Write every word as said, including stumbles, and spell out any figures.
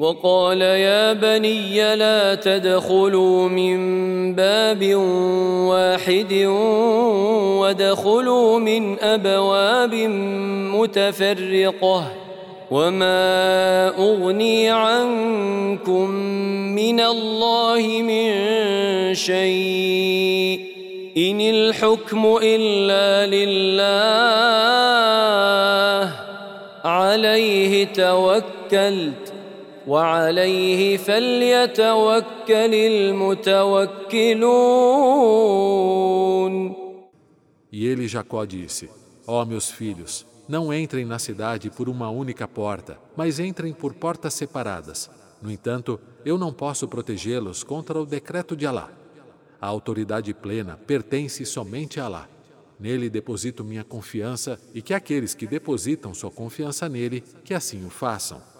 وقال يا بني لا تدخلوا من باب واحد وادخلوا من أبواب متفرقة وما أغني عنكم من الله من شيء إن الحكم إلا لله عليه توكلت وعليه فليتوكل المتوكلون. E ele, Jacó, disse: Ó meus filhos, não entrem na cidade por uma única porta, mas entrem por portas separadas. No entanto, eu não posso protegê-los contra o decreto de Alá. A autoridade plena pertence somente a Alá. Nele deposito minha confiança e que aqueles que depositam sua confiança nele, que assim o façam.